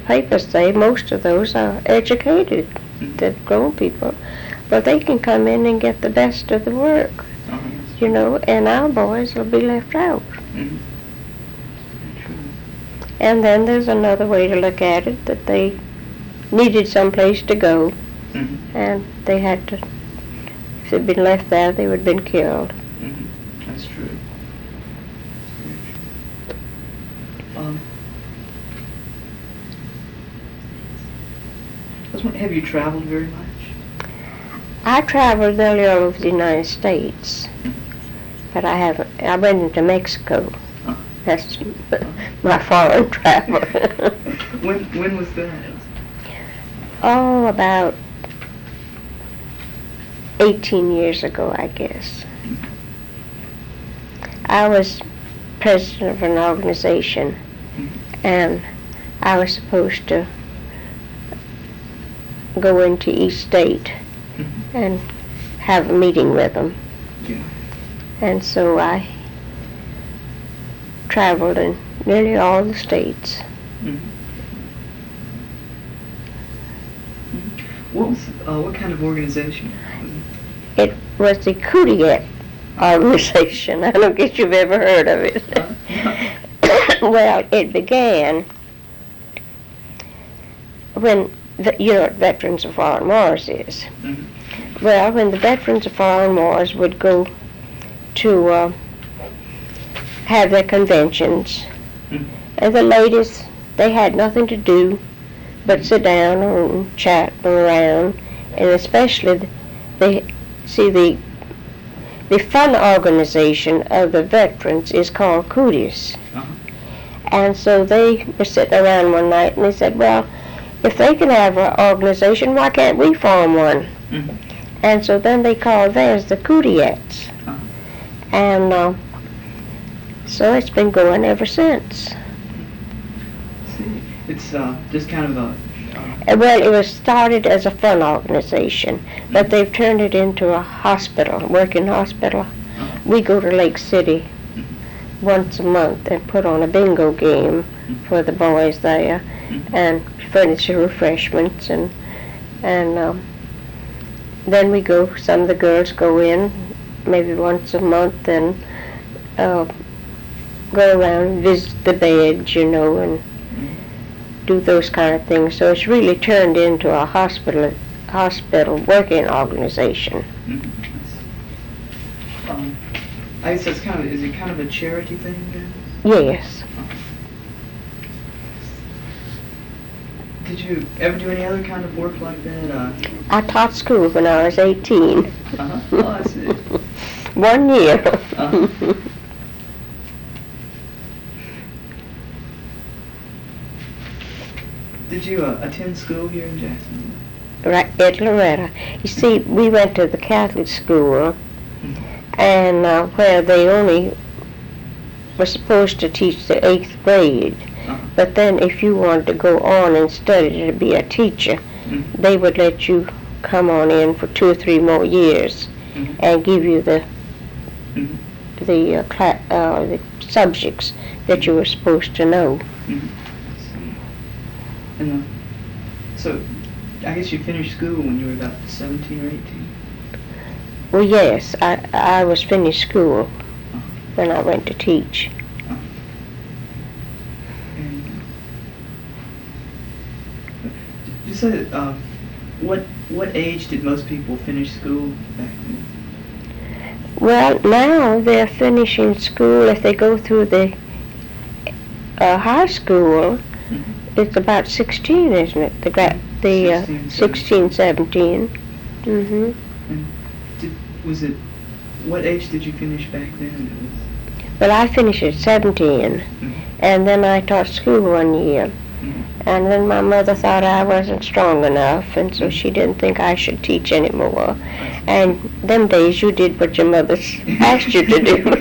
papers say most of those are educated, the grown people, but they can come in and get the best of the work, you know, and our boys will be left out. And then there's another way to look at it, that they needed some place to go, and they had to, if they'd been left there, they would have been killed. That's true. Have you traveled very much? I traveled nearly all over the United States, but I haven't. I went into Mexico. That's my foreign travel. When was that? Oh, about 18 years ago, I guess. I was president of an organization, and I was supposed to go into each state and have a meeting with them. Yeah. And so I traveled in nearly all the states. What kind of organization was it? It was the Kudiet organization. I don't guess you've ever heard of it. Well, it began when, you know what Veterans of Foreign Wars is. Well, when the Veterans of Foreign Wars would go to have their conventions, and the ladies, they had nothing to do but sit down and chat around, and especially the fun organization of the veterans is called Cooties. And so they were sitting around one night and they said, well, if they can have an organization, why can't we form one? And so then they called theirs the Coodiettes. And so it's been going ever since. It's just kind of a... Well, it was started as a fun organization, but they've turned it into a hospital, working hospital. We go to Lake City once a month and put on a bingo game for the boys there, and furnish refreshments, and then we go, some of the girls go in maybe once a month and go around and visit the beds, you know, and do those kind of things. So it's really turned into a hospital working organization. I guess that's is it kind of a charity thing then? Yes. Did you ever do any other kind of work like that? I taught school when I was 18. Oh, I see. 1 year. Did you attend school here in Jacksonville? Right, at Loretta. You see, we went to the Catholic school, and where they only were supposed to teach the 8th grade. But then if you wanted to go on and study to be a teacher, they would let you come on in for 2 or 3 more years and give you the subjects that you were supposed to know. And so I guess you finished school when you were about 17 or 18? Well, yes, I was finished school when I went to teach. You said what age did most people finish school back then? Well, now they're finishing school, if they go through the high school, it's about 16, isn't it? The 16, 17. And what age did you finish back then? Well, I finished at 17, and then I taught school 1 year. And then my mother thought I wasn't strong enough, and so she didn't think I should teach anymore. And them days you did what your mother asked you to do.